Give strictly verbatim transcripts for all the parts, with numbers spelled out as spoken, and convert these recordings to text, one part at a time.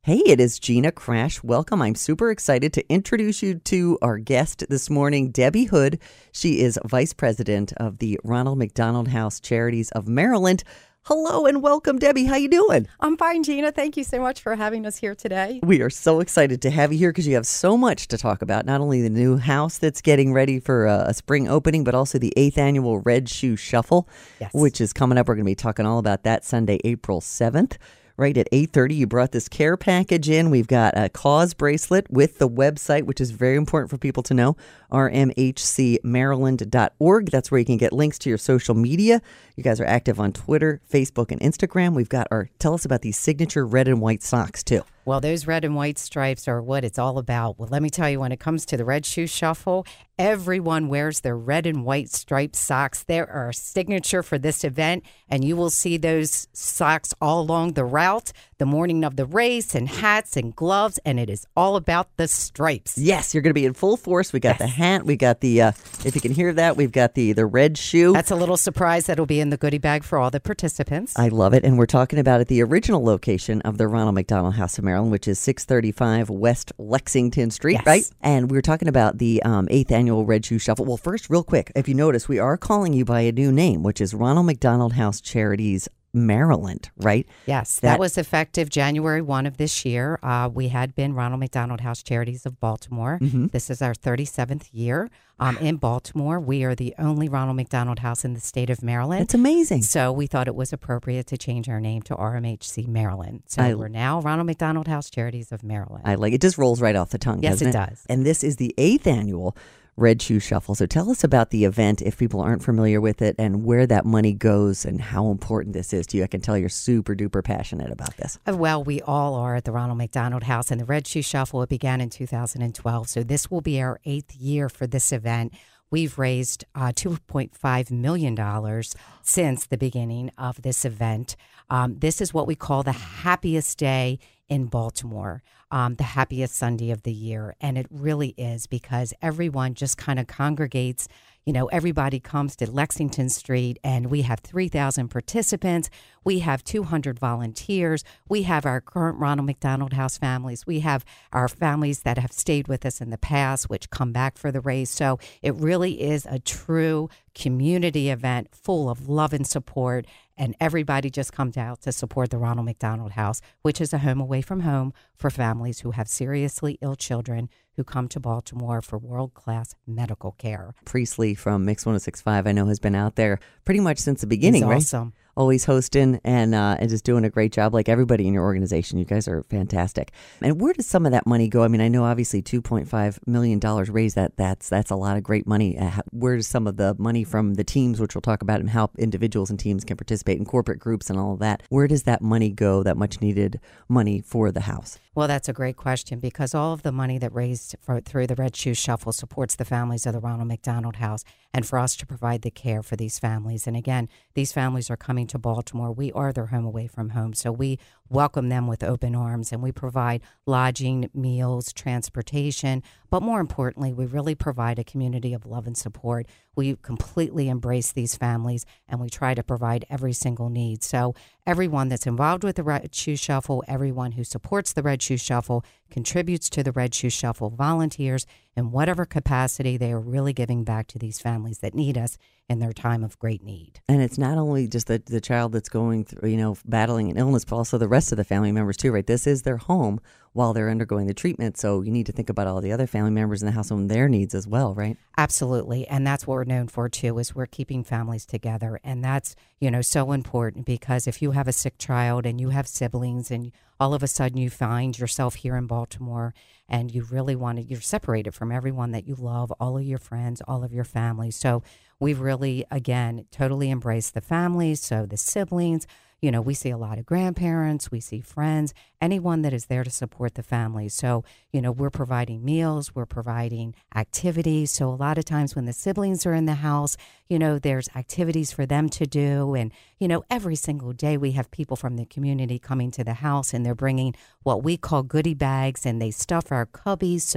Hey, it is Gina Crash. Welcome. I'm super excited to introduce you to our guest this morning, Debbie Hood. She is Vice President of the Ronald McDonald House Charities of Maryland. Hello and welcome, Debbie. How you doing? I'm fine, Gina. Thank you so much for having us here today. We are so excited to have you here because you have so much to talk about. Not only the new house that's getting ready for a, a spring opening, but also the eighth annual Red Shoe Shuffle, yes. which is coming up. We're going to be talking all about that Sunday, April seventh. Right at eight thirty, you brought this care package in. We've got a cause bracelet with the website, which is very important for people to know, r m h c maryland dot org. That's where you can get links to your social media. You guys are active on Twitter, Facebook, and Instagram. We've got our, tell us about these signature red and white socks, too. Well, those red and white stripes are what it's all about. Well, let me tell you, when it comes to the Red Shoe Shuffle, everyone wears their red and white striped socks. They're our signature for this event, and you will see those socks all along the route, the morning of the race, and hats and gloves, and it is all about the stripes. Yes, you're going to be in full force. We got yes. the hat. We got the, uh, if you can hear that, we've got the, the red shoe. That's a little surprise that'll be in the goodie bag for all the participants. I love it, and we're talking about at the original location of the Ronald McDonald House of Maryland, which is six thirty-five West Lexington Street, yes. right? And we were talking about the um, eighth annual Red Shoe Shuffle. Well, first, real quick, if you notice, we are calling you by a new name, which is Ronald McDonald House Charities Maryland, right? Yes, that, that was effective January first of this year. Uh, we had been Ronald McDonald House Charities of Baltimore. Mm-hmm. This is our thirty-seventh year um, in Baltimore. We are the only Ronald McDonald House in the state of Maryland. That's amazing. So we thought it was appropriate to change our name to R M H C Maryland. So I, we're now Ronald McDonald House Charities of Maryland. I like it. Just rolls right off the tongue, yes, doesn't it, it does. And this is the eighth annual Red Shoe Shuffle. So tell us about the event if people aren't familiar with it and where that money goes and how important this is to you. I can tell you're super duper passionate about this. Well, we all are at the Ronald McDonald House, and the Red Shoe Shuffle, it began in two thousand twelve. So this will be our eighth year for this event. We've raised uh, two point five million dollars since the beginning of this event. Um, this is what we call the happiest day in Baltimore, um, the happiest Sunday of the year. And it really is, because everyone just kind of congregates. You know, everybody comes to Lexington Street, and we have three thousand participants. We have two hundred volunteers. We have our current Ronald McDonald House families. We have our families that have stayed with us in the past, which come back for the race. So it really is a true community event full of love and support. And everybody just comes out to support the Ronald McDonald House, which is a home away from home for families who have seriously ill children who come to Baltimore for world-class medical care. Priestley from Mix one oh six point five, I know, has been out there pretty much since the beginning, He's right? Awesome. Always hosting and uh, and just doing a great job, like everybody in your organization. You guys are fantastic. And where does some of that money go? I mean, I know obviously two point five million dollars raised. That that's that's a lot of great money. Uh, where does some of the money from the teams, which we'll talk about, and how individuals and teams can participate in corporate groups and all of that, where does that money go, that much needed money for the house? Well, that's a great question, because all of the money that raised for, through the Red Shoe Shuffle supports the families of the Ronald McDonald House, and for us to provide the care for these families. And again, these families are coming to Baltimore. We are their home away from home, so we welcome them with open arms, and we provide lodging, meals, transportation, but more importantly, we really provide a community of love and support. We completely embrace these families, and we try to provide every single need. So everyone that's involved with the Red Shoe Shuffle, everyone who supports the Red Shoe Shuffle, contributes to the Red Shoe Shuffle, volunteers in whatever capacity, they are really giving back to these families that need us in their time of great need. And it's not only just the, the child that's going through, you know, battling an illness, but also the rest of the family members too, right? This is their home while they're undergoing the treatment. So you need to think about all the other family members in the household and their needs as well, right? Absolutely. And that's what we're known for too, is we're keeping families together. And that's, you know, so important, because if you have a sick child and you have siblings and all of a sudden you find yourself here in Baltimore and you really want to, you're separated from everyone that you love, all of your friends, all of your family. So we've really, again, totally embraced the families. So the siblings, you know, we see a lot of grandparents, we see friends, anyone that is there to support the family. So, you know, we're providing meals, we're providing activities. So a lot of times when the siblings are in the house, you know, there's activities for them to do. And, you know, every single day we have people from the community coming to the house, and they're bringing what we call goodie bags, and they stuff our cubbies. So,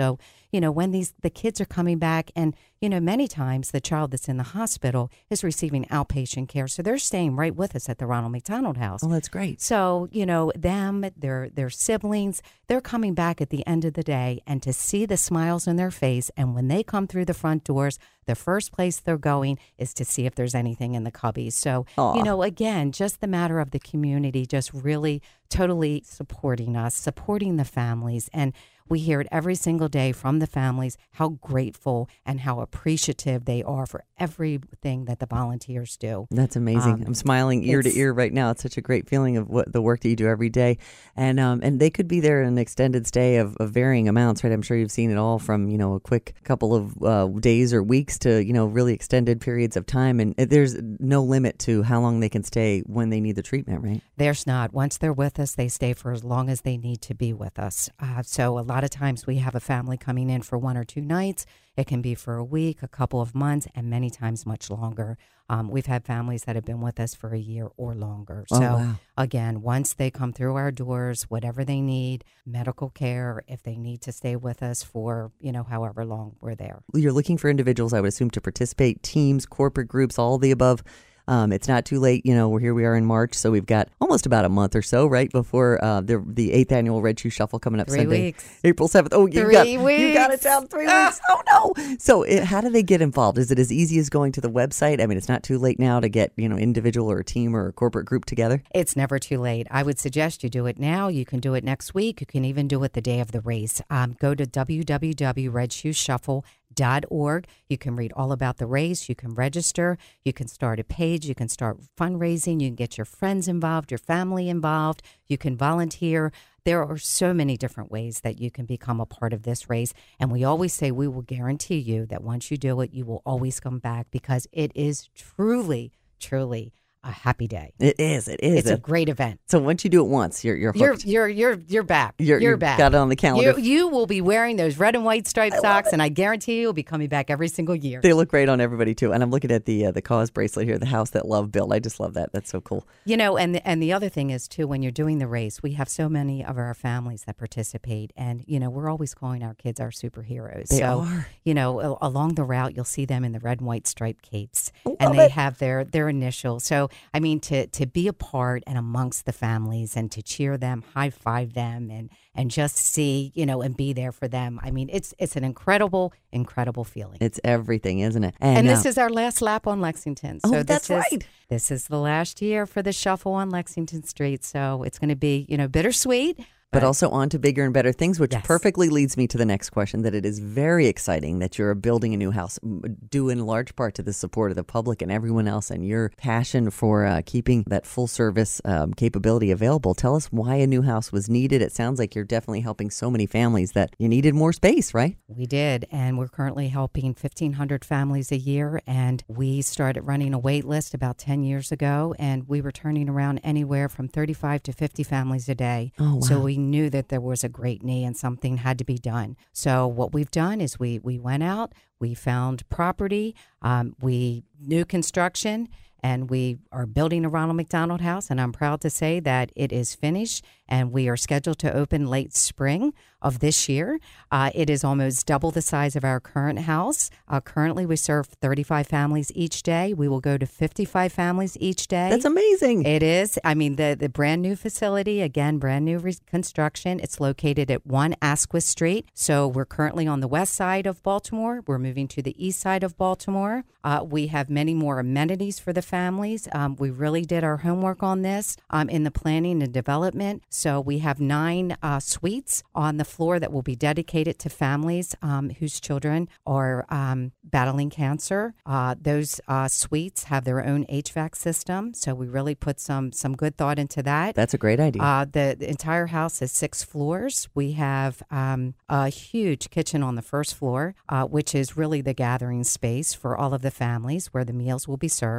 you know, when these the kids are coming back, and you know, many times the child that's in the hospital is receiving outpatient care, so they're staying right with us at the Ronald McDonald House. Oh, that's great. So, you know, them, their their siblings, they're coming back at the end of the day, and to see the smiles on their face, and when they come through the front doors, the first place they're going is to see if there's anything in the cubbies. So, Aw. you know, again, just the matter of the community just really totally supporting us, supporting the families. And we hear it every single day from the families how grateful and how appreciative they are for everything that the volunteers do. That's amazing. Um, I'm smiling ear to it's- ear right now. It's such a great feeling of what the work that you do every day. And um, and they could be there in an extended stay of, of varying amounts, right? I'm sure you've seen it all from, you know, a quick couple of uh, days or weeks to, you know, really extended periods of time. And there's no limit to how long they can stay when they need the treatment, right? There's not. Once they're with us, they stay for as long as they need to be with us. Uh, so a lot of times we have a family coming in for one or two nights. It can be for a week, a couple of months, and many times much longer. Um, we've had families that have been with us for a year or longer. Oh, So wow. again, once they come through our doors, whatever they need, medical care, if they need to stay with us for, you know, however long we're there. You're looking for individuals, I would assume, to participate, teams, corporate groups, all the above. Um, it's not too late. You know, we're here we are in March, so we've got almost about a month or so, right, before uh, the the eighth annual Red Shoe Shuffle coming up Three Sunday, weeks. April seventh. Oh, you Three got you got it weeks. down three Ah. weeks. Oh no! So, it, how do they get involved? Is it as easy as going to the website? I mean, it's not too late now to get, you know, individual or a team or a corporate group together. It's never too late. I would suggest you do it now. You can do it next week. You can even do it the day of the race. Um, go to w w w dot red shoe shuffle dot org. You can read all about the race. You can register. You can start a page. You can start fundraising. You can get your friends involved, your family involved. You can volunteer. There are so many different ways that you can become a part of this race. And we always say we will guarantee you that once you do it, you will always come back, because it is truly, truly a happy day. It is. It is. It's a great event. so once you do it once, you're you're You're hooked. you're you're you're back. You're- You're you've back. got it on the calendar. You, you will be wearing those red and white striped socks, and I guarantee you will be coming back every single year. They look great on everybody too. And I'm looking at the uh, the cause bracelet here, the house that love built. I just love that. That's so cool. You know, and the, and the other thing is too, when you're doing the race, we have so many of our families that participate, and you know, we're always calling our kids our superheroes. They so, are. you know, a- along the route, you'll see them in the red and white striped capes, Love and they it. have their their initials. So, I mean, to to be a part and amongst the families, and to cheer them, high five them, and and just see, you know, and be there for them. I mean, it's it's an incredible, incredible feeling. It's everything, isn't it? And uh, this is our last lap on Lexington. Oh, So that's this is, right. This is the last year for the shuffle on Lexington Street. So it's going to be, you know, bittersweet. but also on to bigger and better things, which Yes. perfectly leads me to the next question, that it is very exciting that you're building a new house, m- due in large part to the support of the public and everyone else, and your passion for uh, keeping that full service um, capability available. Tell us why a new house was needed. It sounds like you're definitely helping so many families that you needed more space, right? We did, and we're currently helping fifteen hundred families a year, and we started running a wait list about ten years ago, and we were turning around anywhere from thirty-five to fifty families a day. Oh, wow. So we knew that there was a great need and something had to be done. So what we've done is we we went out, we found property, um, we new construction, and we are building a Ronald McDonald House, and I'm proud to say that it is finished, and we are scheduled to open late spring of this year. Uh, it is almost double the size of our current house. Uh, currently, we serve thirty-five families each day. We will go to fifty-five families each day. That's amazing. It is. I mean, the, the brand new facility, again, brand new reconstruction. It's located at one Asquith Street. So we're currently on the west side of Baltimore. We're moving to the east side of Baltimore. Uh, we have many more amenities for the families. Um, we really did our homework on this um, in the planning and development. So we have nine uh, suites on the floor that will be dedicated to families um, whose children are um, battling cancer. Uh, those uh, suites have their own H V A C system. So we really put some some good thought into that. That's a great idea. Uh, the, the entire house is six floors. We have um, a huge kitchen on the first floor, uh, which is really the gathering space for all of the families where the meals will be served. We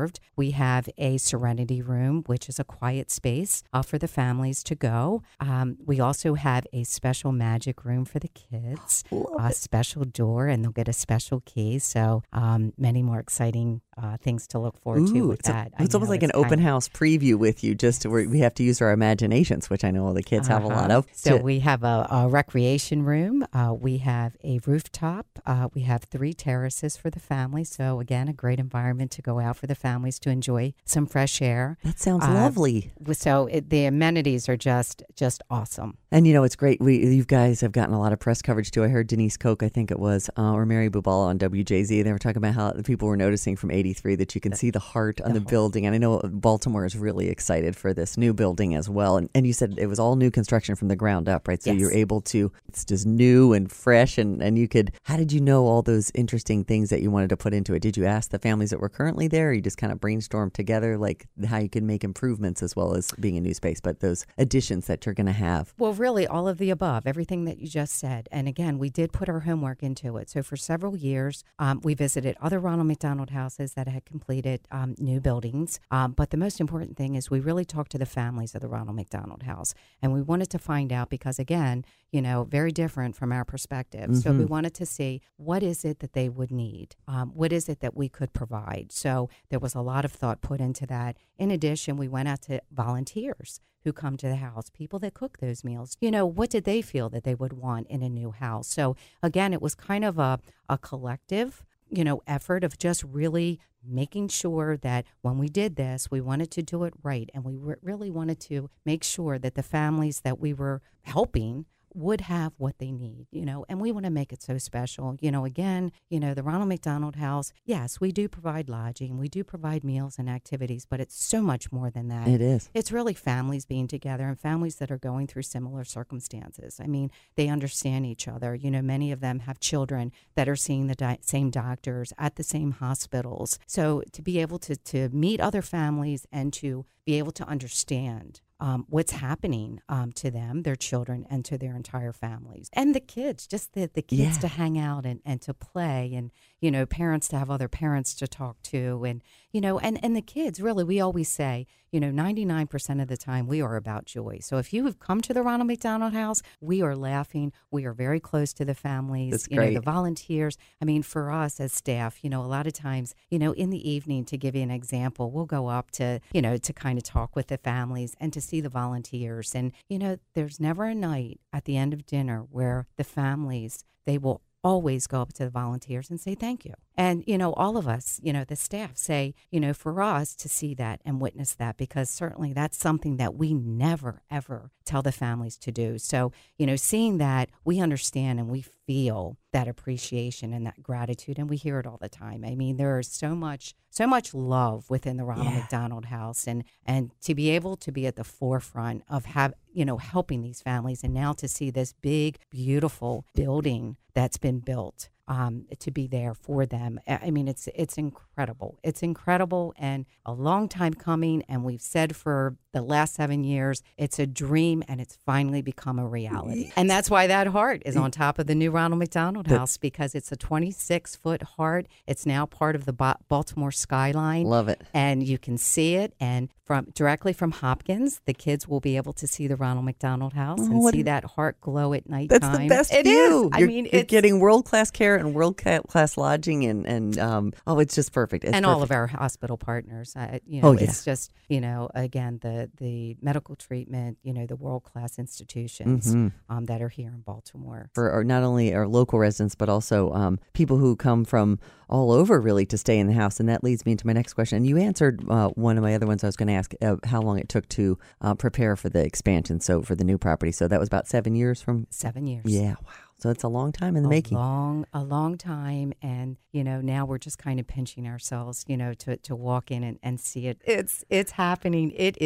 we have a serenity room, which is a quiet space uh, for the families to go. Um, we also have a special magic room for the kids, a special door, and they'll get a special key. So um, many more exciting uh, things to look forward Ooh, to with it's that. A, it's almost like an open of, house preview with you. Just to, where we have to use our imaginations, which I know all the kids uh-huh. have a lot of. So to, we have a, a recreation room. Uh, we have a rooftop. Uh, we have three terraces for the family. So again, a great environment to go out for the families to enjoy some fresh air. That sounds uh, lovely. So it, the amenities are just just awesome. And you know, it's great. We you guys have gotten a lot of press coverage too. I heard Denise Koch, I think it was, uh, or Mary Bubala on W J Z. They were talking about how the people were noticing from eighty-three that you can see the heart on the, the building. And I know Baltimore is really excited for this new building as well. And and you said it was all new construction from the ground up, right? So yes. you're able to, it's just new and fresh. And, and you could, how did you know all those interesting things that you wanted to put into it? Did you ask the families that were currently there, or you just kind of brainstormed together, like how you could make improvements as well as being a new space, but those additions that you're going to have? Well, really all of the above, everything that you just said. And again, we did put our homework into it. So for several years, um, we visited other Ronald McDonald houses that had completed um, new buildings. Um, but the most important thing is we really talked to the families of the Ronald McDonald House. And we wanted to find out because, again, you know, very different from our perspective. Mm-hmm. So we wanted to see what is it that they would need? Um, what is it that we could provide? So there was a lot of thought put into that. In addition, we went out to volunteers who come to the house, people that cook those meals. You know, what did they feel that they would want in a new house? So again, it was kind of a, a collective, you know, effort of just really making sure that when we did this, we wanted to do it right. And we re- really wanted to make sure that the families that we were helping would have what they need, you know, and we want to make it so special. You know, again, you know, the Ronald McDonald House, yes, we do provide lodging, we do provide meals and activities, but it's so much more than that. It is. It's really families being together and families that are going through similar circumstances. I mean, they understand each other. You know, many of them have children that are seeing the di- same doctors at the same hospitals. So to be able to, to meet other families and to be able to understand Um, what's happening um, to them, their children, and to their entire families. And the kids, just the, the kids yeah. to hang out and, and to play and, you know, parents to have other parents to talk to. And, you know, and, and the kids, really, we always say, you know, ninety-nine percent of the time we are about joy. So if you have come to the Ronald McDonald House, we are laughing. We are very close to the families, That's you great. know, the volunteers. I mean, for us as staff, you know, a lot of times, you know, in the evening, to give you an example, we'll go up to, you know, to kind of talk with the families and to see the volunteers. And, you know, there's never a night at the end of dinner where the families, they will always go up to the volunteers and say thank you. And, you know, all of us, you know, the staff say, you know, for us to see that and witness that, because certainly that's something that we never, ever tell the families to do. So, you know, seeing that, we understand and we feel that appreciation and that gratitude, and we hear it all the time. I mean, there is so much, so much love within the Ronald yeah. McDonald House, and and to be able to be at the forefront of have, you know, helping these families, and now to see this big, beautiful building that's been built. Um, to be there for them. I mean, it's it's incredible. It's incredible and a long time coming. And we've said for the last seven years, it's a dream and it's finally become a reality. Yes. And that's why that heart is on top of the new Ronald McDonald House, because it's a twenty-six foot heart. It's now part of the ba- Baltimore skyline. Love it. And you can see it. And from directly from Hopkins, the kids will be able to see the Ronald McDonald House oh, and see that heart glow at nighttime. That's the best it view. Is. I you're, mean, you're it's getting world-class care and world-class lodging, and, and um, oh, it's just perfect. It's and perfect. all of our hospital partners. Uh, you know, oh, yeah. It's just, you know, again, the, the medical treatment, you know, the world-class institutions mm-hmm. um, that are here in Baltimore. For our, not only our local residents, but also um, people who come from all over, really, to stay in the house. And that leads me into my next question. And you answered uh, one of my other ones I was going to ask, uh, how long it took to uh, prepare for the expansion, so for the new property. So that was about seven years from? Seven years. Yeah, wow. So it's a long time in the a making. long, a long time. And, you know, now we're just kind of pinching ourselves, you know, to, to walk in and, and see it. It's, it's happening. It is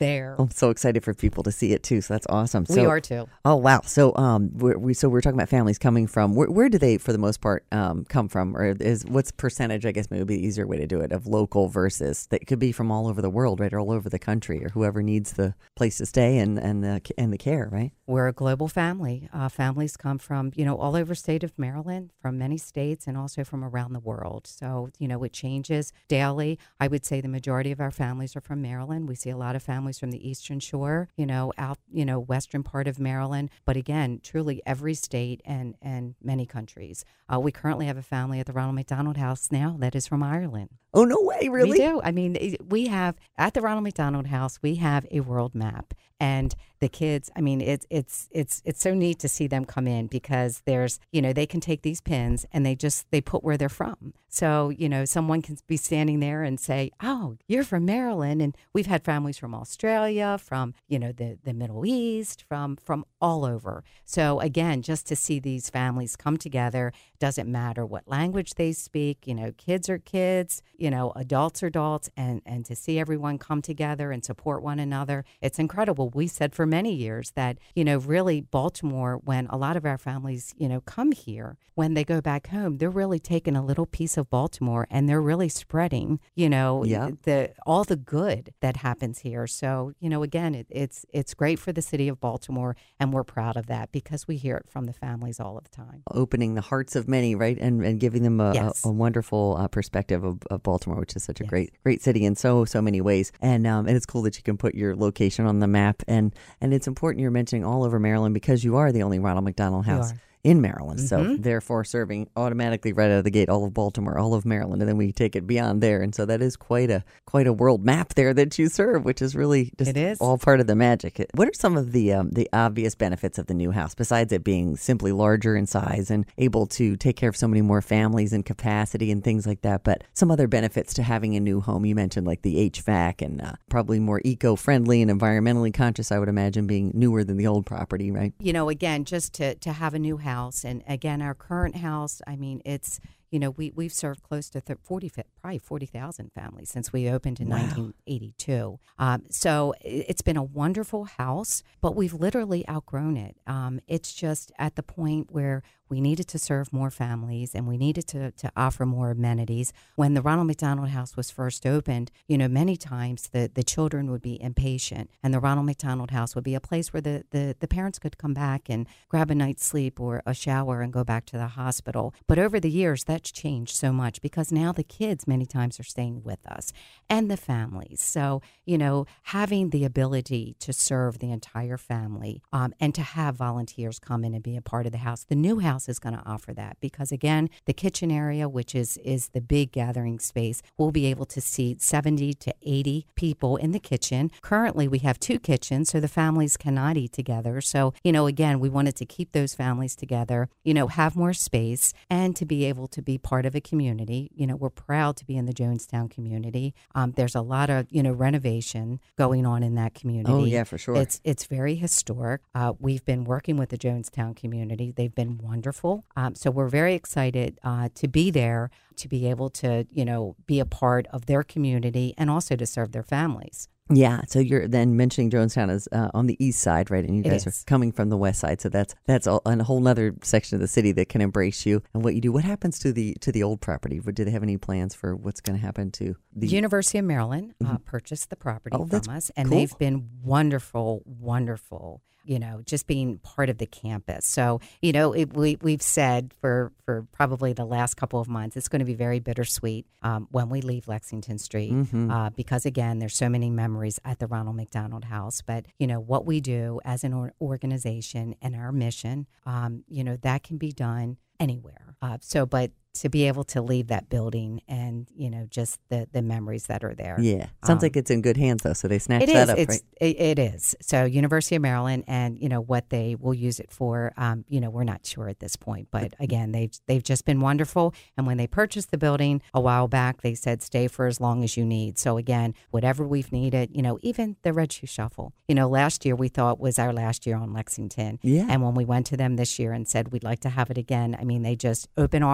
there. I'm so excited for people to see it too. So that's awesome. So, we are too. Oh wow! So um, we're, we so we're talking about families coming from where, where do they, for the most part, um, come from, or is what's percentage? I guess maybe would be the easier way to do it of local versus that could be from all over the world, right, or all over the country, or whoever needs the place to stay and and the and the care, right? We're a global family. Uh, families come from, you know, all over state of Maryland, from many states, and also from around the world. So, you know, it changes daily. I would say the majority of our families are from Maryland. We see a lot of families from the Eastern Shore, you know, out, you know, western part of Maryland. But again, truly every state and, and many countries. Uh, we currently have a family at the Ronald McDonald House now that is from Ireland. Oh, no way, really? We do. I mean, we have, at the Ronald McDonald House, we have a world map. And the kids, I mean, it's it's it's it's so neat to see them come in because there's, you know, they can take these pins and they just, they put where they're from. So, you know, someone can be standing there and say, oh, you're from Maryland. And we've had families from Australia, from, you know, the, the Middle East, from from all over. So, again, just to see these families come together, doesn't matter what language they speak, you know, kids are kids, you know, adults are adults, and, and to see everyone come together and support one another, it's incredible. We said for many years that, you know, really Baltimore, when a lot of our families, you know, come here, when they go back home, they're really taking a little piece of Baltimore and they're really spreading, you know, yeah. the all the good that happens here. So, you know, again, it, it's it's great for the city of Baltimore, and we're proud of that because we hear it from the families all of the time. Opening the hearts of many, right, and and giving them a, yes. a, a wonderful uh, perspective of, of Baltimore, which is such a yes. great great city in so so many ways. And um, and it's cool that you can put your location on the map, and and it's important you're mentioning all over Maryland because you are the only Ronald McDonald House in Maryland. Mm-hmm. So therefore serving automatically right out of the gate all of Baltimore, all of Maryland, and then we take it beyond there. And so that is quite a quite a world map there that you serve, which is really just it is. all part of the magic. What are some of the um, the obvious benefits of the new house, besides it being simply larger in size and able to take care of so many more families and capacity and things like that, but some other benefits to having a new home? You mentioned like the H V A C and uh, probably more eco-friendly and environmentally conscious, I would imagine, being newer than the old property, right? You know, again, just to, to have a new house. And again, our current house, I mean, it's, you know, we, we've served close to forty, probably forty thousand families since we opened in wow. nineteen eighty-two. Um, so it's been a wonderful house, but we've literally outgrown it. Um, it's just at the point where we needed to serve more families and we needed to, to offer more amenities. When the Ronald McDonald House was first opened, you know, many times the, the children would be impatient, and the Ronald McDonald House would be a place where the, the, the parents could come back and grab a night's sleep or a shower and go back to the hospital. But over the years, that's changed so much because now the kids many times are staying with us and the families. So, you know, having the ability to serve the entire family um, and to have volunteers come in and be a part of the house, the new house is going to offer that because, again, the kitchen area, which is is the big gathering space, will be able to seat seventy to eighty people in the kitchen. Currently, we have two kitchens, so the families cannot eat together. So, you know, again, we wanted to keep those families together, you know, have more space, and to be able to be part of a community. You know, we're proud to be in the Jonestown community. Um, there's a lot of, you know, renovation going on in that community. Oh, yeah, for sure. It's, it's very historic. Uh, we've been working with the Jonestown community. They've been wonderful. Um, so we're very excited uh, to be there, to be able to, you know, be a part of their community and also to serve their families. Yeah, so you're then mentioning Jonestown is uh, on the east side, right? And you It guys is. are coming from the west side, so that's that's a, a whole other section of the city that can embrace you and what you do. What happens to the to the old property? Do they have any plans for what's going to happen to the University of Maryland uh, mm-hmm. purchased the property oh, from us, and cool. they've been wonderful, wonderful. You know, just being part of the campus. So, you know, it, we, we've said for, for probably the last couple of months, it's going to be very bittersweet um, when we leave Lexington Street mm-hmm. uh, because, again, there's so many memories at the Ronald McDonald House. But, you know, what we do as an or- organization and our mission, um, you know, that can be done anywhere. Uh, so, but to be able to leave that building and, you know, just the, the memories that are there. Yeah. Sounds um, like it's in good hands, though, so they snatched it that is. up, It's, right? it, it is. So University of Maryland and, you know, what they will use it for, um, you know, we're not sure at this point. But, again, they've, they've just been wonderful. And when they purchased the building a while back, they said stay for as long as you need. So, again, whatever we've needed, you know, even the Red Shoe Shuffle, you know, last year we thought was our last year on Lexington. Yeah. And when we went to them this year and said we'd like to have it again, I mean, they just open arms said,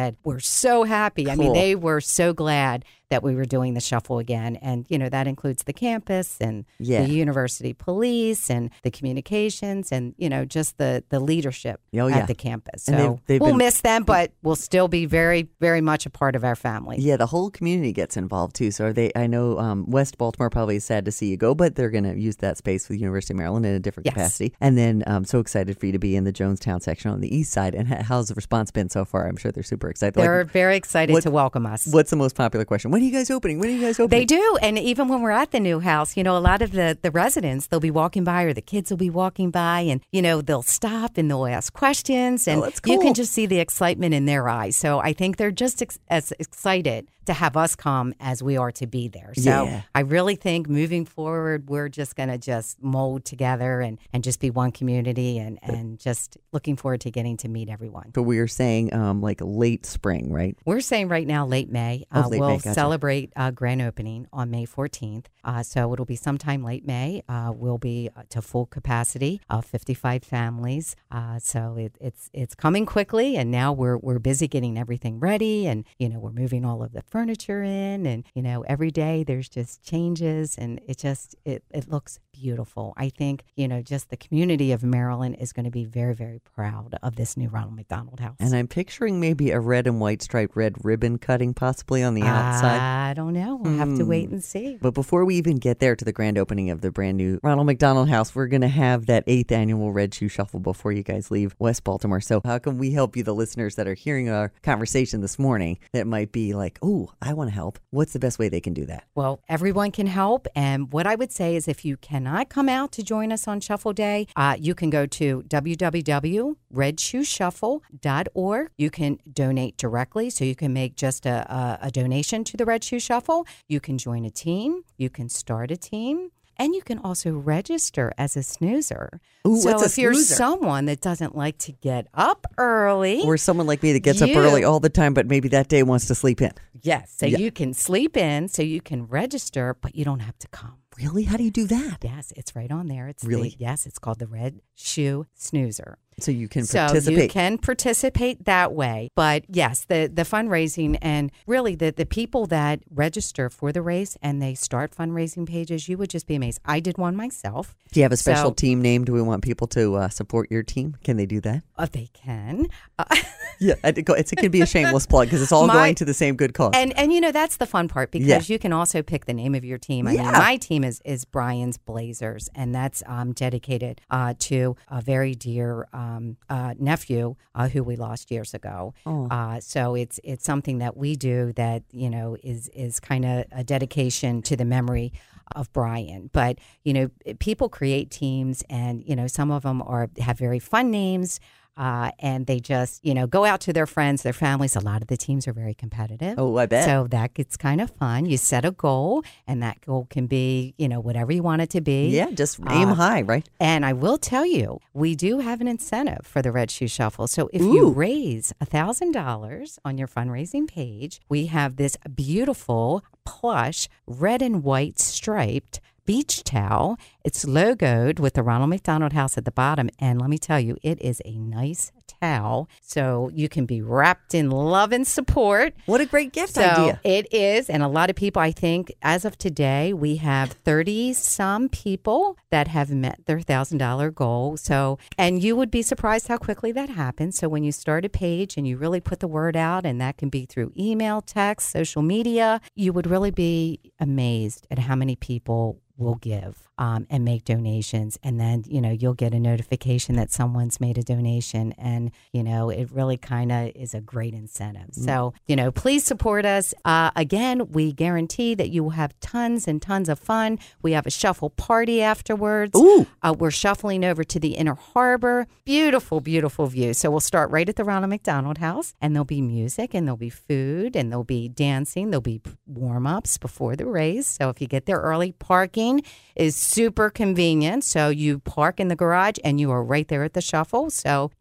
said, we're so happy. I mean, Cool. they were so glad that we were doing the shuffle again. And, you know, that includes the campus and Yeah. the university police and the communications and, you know, just the, the leadership Oh, at yeah. the campus. And So they've- they've we'll been- miss them, but we'll still be very, very much a part of our family. Yeah, the whole community gets involved too. So are they? I know um, West Baltimore probably is sad to see you go, but they're going to use that space for the University of Maryland in a different Yes. capacity. And then I'm so excited for you to be in the Jonestown section on the east side. And how's the response been so far? I'm sure they're super excited. They're Like, very excited what- to welcome us. what's the most popular question? When are you guys opening? When are you guys opening? They do. And even when we're at the new house, you know, a lot of the, the residents, they'll be walking by or the kids will be walking by and, you know, they'll stop and they'll ask questions. And Oh, that's you cool. can just see the excitement in their eyes. So I think they're just ex- as excited to have us come as we are to be there. So Yeah. I really think moving forward, we're just going to just mold together and, and just be one community and, and just looking forward to getting to meet everyone. So we are saying um, like late spring, right? We're saying right now late May. Oh, Uh, late we'll May, gotcha. celebrate uh, grand opening on May fourteenth. Uh, so it'll be sometime late May. Uh, we'll be uh, to full capacity of fifty-five families. Uh, so it, it's it's coming quickly, and now we're we're busy getting everything ready, and you know we're moving all of the furniture in, and you know every day there's just changes, and it just it it looks beautiful. I think you know just the community of Maryland is going to be very very proud of this new Ronald McDonald House. And I'm picturing maybe a red and white striped red ribbon cutting possibly on the outside. I don't know. We'll have to wait and see. But before we even get there to the grand opening of the brand new Ronald McDonald House, we're going to have that eighth annual Red Shoe Shuffle before you guys leave West Baltimore. So how can we help you, the listeners that are hearing our conversation this morning, that might be like, oh, I want to help? What's the best way they can do that? Well, everyone can help. And what I would say is if you cannot come out to join us on Shuffle Day, uh, you can go to w w w dot red shoe shuffle dot org. You can donate directly. So you can make just a, a, a donation to the Red Shoe Shuffle. You can join a team. You can start a team. And you can also register as a snoozer. Ooh, so what's a if you're snoozer? someone that doesn't like to get up early, Or someone like me that gets up You- early all the time, but maybe that day wants to sleep in. yes, so Yeah. you can sleep in, so you can register, but you don't have to come. Really? How do you do that? Yes, it's right on there. It's Really? the, yes, it's called the Red Shoe Snoozer. So you can So participate. you can participate that way. But yes, the, the fundraising and really the, the people that register for the race and they start fundraising pages, you would just be amazed. I did one myself. Do you have a special So- team name? Do we want people to uh, support your team? Can they do that? Uh, they can. Uh, Yeah, I did go- it's, it can be a shameless plug because it's all My- going to the same good cause. And and you know that's the fun part because Yeah. you can also pick the name of your team. I Yeah. mean, my team is is Brian's Blazers, and that's um, dedicated uh, to a very dear um, uh, nephew uh, who we lost years ago. Oh. Uh, so it's it's something that we do that you know is is kind of a dedication to the memory of Brian. But you know, people create teams, and you know, some of them are have very fun names. Uh, and they just, you know, go out to their friends, their families. A lot of the teams are very competitive. Oh, I bet. So that gets kind of fun. You set a goal, and that goal can be, you know, whatever you want it to be. Yeah, just aim Uh, high, right? And I will tell you, we do have an incentive for the Red Shoe Shuffle. So if Ooh. you raise one thousand dollars on your fundraising page, we have this beautiful plush red and white striped beach towel. It's logoed with the Ronald McDonald House at the bottom. And let me tell you, it is a nice towel. So you can be wrapped in love and support. What a great gift So idea. it is. And a lot of people, I think, as of today, we have thirty some people that have met their one thousand dollars goal. So, and you would be surprised how quickly that happens. So when you start a page and you really put the word out, and that can be through email, text, social media, you would really be amazed at how many people will give um, and make donations. And then, you know, you'll get a notification that someone's made a donation. And, you know, it really kind of is a great incentive. Mm. So, you know, please support us. Uh, again, we guarantee that you will have tons and tons of fun. We have a shuffle party afterwards. Ooh. Uh, we're shuffling over to the Inner Harbor. Beautiful, beautiful view. So we'll start right at the Ronald McDonald House, and there'll be music, and there'll be food, and there'll be dancing. There'll be warm-ups before the race. So if you get there early, parking is super convenient. So you park in the garage, and you are right there at the shuffle. So no worries.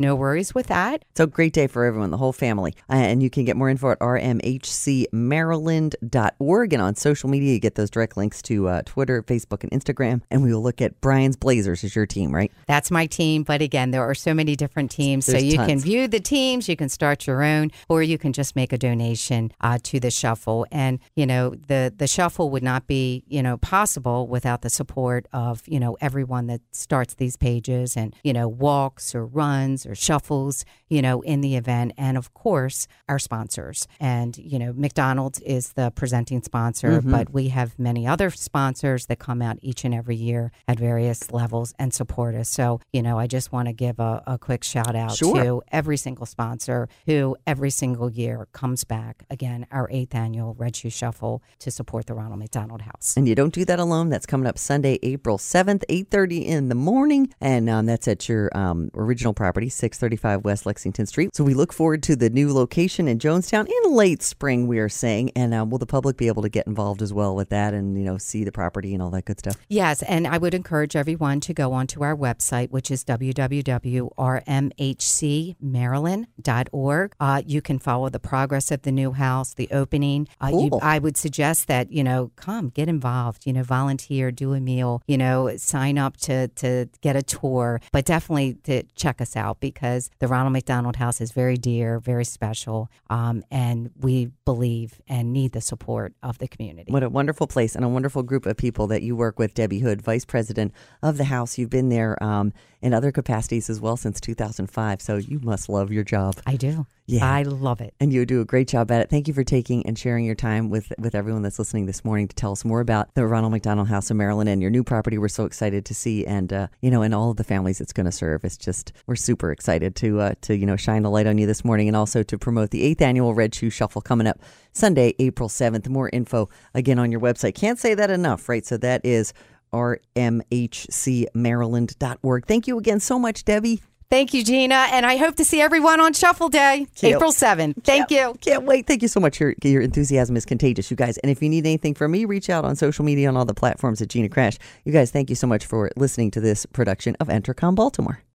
always with that. So great day for everyone, the whole family. Uh, and you can get more info at r m h c maryland dot org. And on social media, you get those direct links to uh, Twitter, Facebook, and Instagram. And we will look at Brian's Blazers is your team, right? That's my team. But again, there are so many different teams. There's so you tons. can view the teams, you can start your own, or you can just make a donation uh, to the Shuffle. And, you know, the, the Shuffle would not be, you know, possible without the support of, you know, everyone that starts these pages and, you know, walks or runs or shuffles, you know, in the event. And of course, our sponsors. And, you know, McDonald's is the presenting sponsor, Mm-hmm. but we have many other sponsors that come out each and every year at various levels and support us. So, you know, I just want to give a, a quick shout out Sure. to every single sponsor who every single year comes back. Again, our eighth annual Red Shoe Shuffle to support the Ronald McDonald House. And you don't do that alone. That's coming up Sunday, April seventh, eight thirty in the morning. And um, that's at your um, original property, six thirty-five West Lexington Street. So we look forward to the new location in Jonestown in late spring, we are saying. And um, will the public be able to get involved as well with that and, you know, see the property and all that good stuff? Yes, and I would encourage everyone to go onto our website, which is w w w dot r m h c maryland dot org. Uh, you can follow the progress of the new house, the opening. Uh, you, Cool. I would suggest that, you know, come, get involved, you know, volunteer, do a meal, you know, sign up to, to get a tour, but definitely to check us out because the Ronald McDonald House is very dear, very special, um, and we believe and need the support of the community. What a wonderful place and a wonderful group of people that you work with. Debbie Hood, Vice President of the House. You've been there um, in other capacities as well since two thousand five, so you must love your job. I do. Yeah. I love it. And you do a great job at it. Thank you for taking and sharing your time with, with everyone that's listening this morning to tell us more about the Ronald McDonald House of Maryland and your new property. We're so excited to see and, uh, you know, and all of the families it's going to serve. It's just, we're super excited to, uh, to, you know, shine the light on you this morning and also to promote the eighth annual Red Shoe Shuffle coming up Sunday, April seventh. More info again on your website. Can't say that enough, right? So that is r m h c maryland dot org. Thank you again so much, Debbie. Thank you, Gina. And I hope to see everyone on Shuffle Day, Can't- April seventh. Thank Can't- you. Can't wait. Thank you so much. Your, your enthusiasm is contagious, you guys. And if you need anything from me, reach out on social media on all the platforms at Gina Crash. You guys, thank you so much for listening to this production of Entercom Baltimore.